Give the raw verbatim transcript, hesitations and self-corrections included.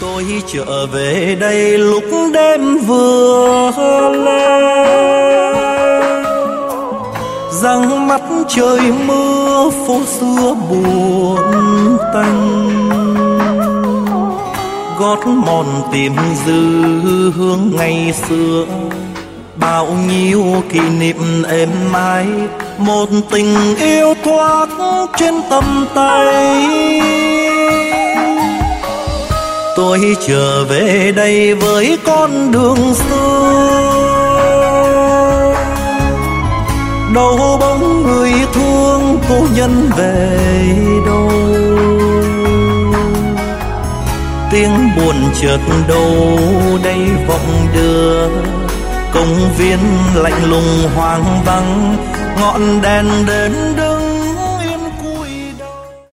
Tôi trở về đây lúc đêm vừa lên, răng mắt trời mưa phố xưa buồn tanh, gót mòn tìm dư hương ngày xưa, bao nhiêu kỷ niệm êm ái, một tình yêu thoát trên tầm tay. Tôi trở về đây với con đường xưa, đâu bóng người thương cô nhân về đâu, tiếng buồn chợt đâu đây vọng đưa, công viên lạnh lùng hoang vắng, ngọn đèn đến đưa